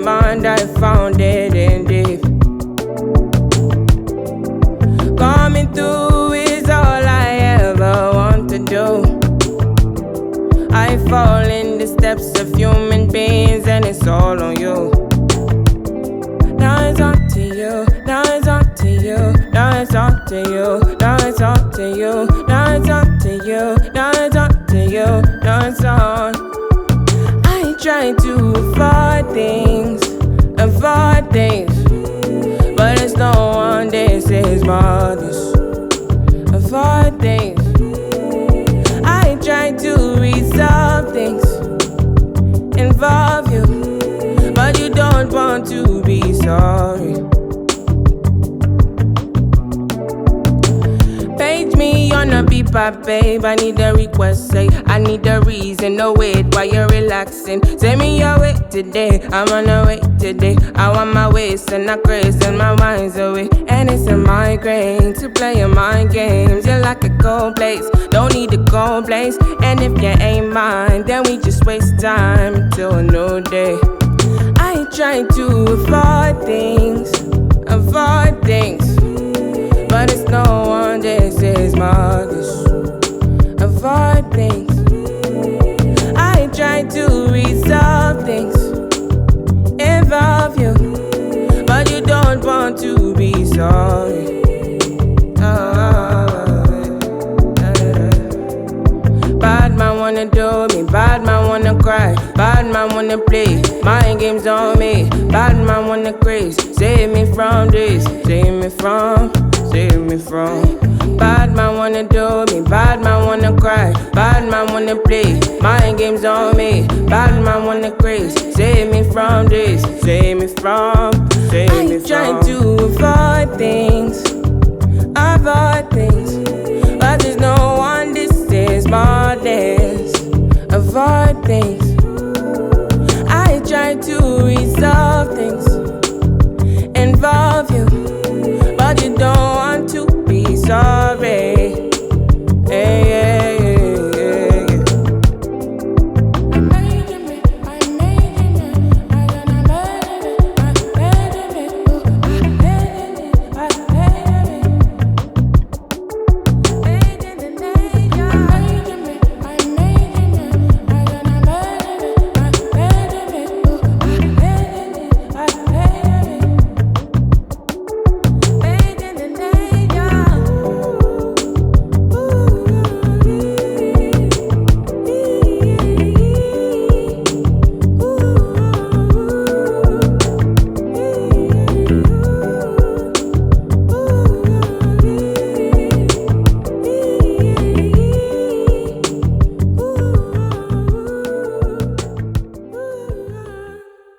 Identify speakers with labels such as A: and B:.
A: mind, I found it in deep. Coming through is all I ever want to do. I fall in the steps of human beings and it's all on you. Now it's up to you, now it's up to you, now it's up to you, now it's up to you, now it's up to you, now it's up to you, now it's on. I try to avoid things, but it's no one, this is mothers. Avoid things. I try to resolve things, involve you, but you don't want to be sorry. Page me on a beeper, babe. I need a request, say I need a reason. No wait while you're relaxing. Say me your way today, I'm on a way today. I want my waist and I craze and my mind's away. And it's a migraine to play your mind games. You're like a cold place, don't need a cold place. And if you ain't mine, then we just waste time until a new day. I try to avoid things, but it's no one, this is mothers. Avoid things. I try to resolve things, involve you, but you don't want to be sorry. Bad man wanna do me, bad man wanna cry, bad man wanna play mind games on me, bad man wanna craze. Save me from this, save me from. Bad man wanna do me, bad man wanna cry, bad man wanna play mind games on me, bad man wanna craze. Save me from this, save me from. I try to avoid things, but there's no one, this is more this. Avoid things. I try to resolve